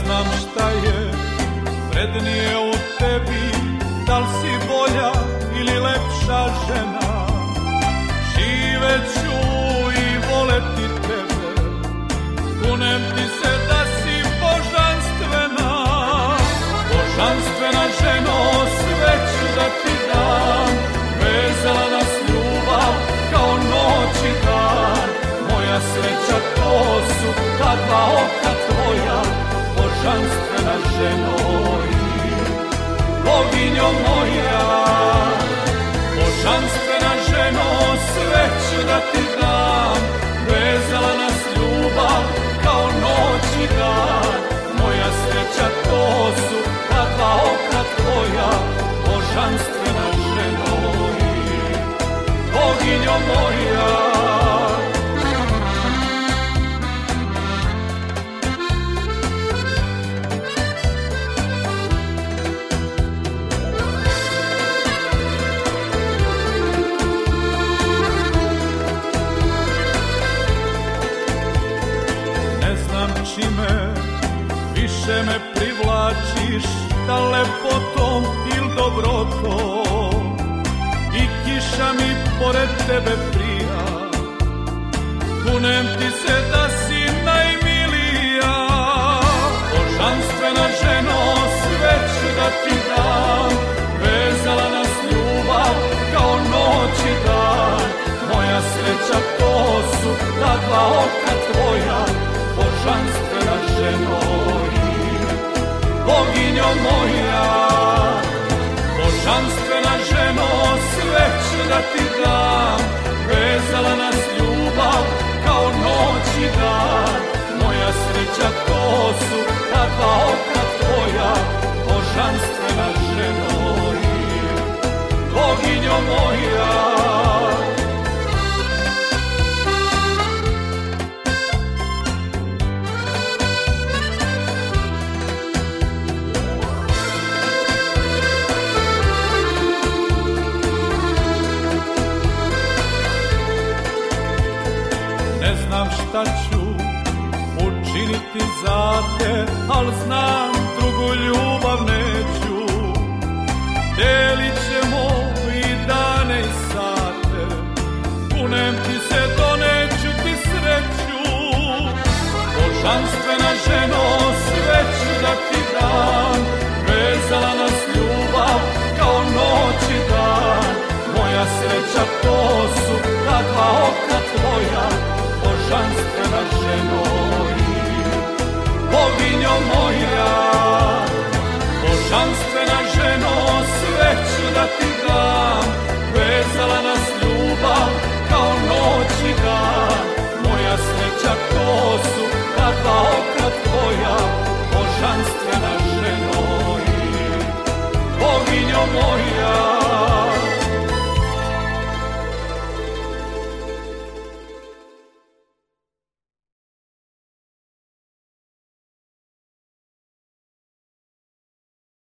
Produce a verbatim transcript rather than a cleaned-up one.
znam šta je vrednije u tebi, da li si bolja ili lepša žena. Živeću i voleti tebe, kunem ti se da si božanstvena. Božanstvena ženo, sve ću da ti dam, vezala nas ljubav kao noć i dan. Moja sreća to su ta dva oka tvoja, božanstvena ženo i boginjo moja. Božanstvena ženo, sve ću da ti dam, vezala nas ljubav kao noć i dan. Moja sreća to su ta dva oka tvoja, božanstvena ženo i boginjo moja. Čime više me privlačiš, da lepotom il dobrotom, i kiša mi pored tebe prija. Kunem ti se da si najmilija. Božanstvena ženo, sve ću da ti dam, vezala nas ljubav kao noć i dan. Moja sreća to su ta dva oka tvoja, božanstvena ženo i boginjo moja. Božanstvena ženo, sve ću da ti dam, vezala nas ljubav kao noć i dan. Moja sreća to su ta dva oka tvoja, božanstvena ženo i boginjo moja. Ne znam šta ću učiniti za te, al znam drugu ljubav neću. Delit ćemo i dane i sate, kunem ti se, doneću ti sreću. Božanstvena ženo, sve ću da ti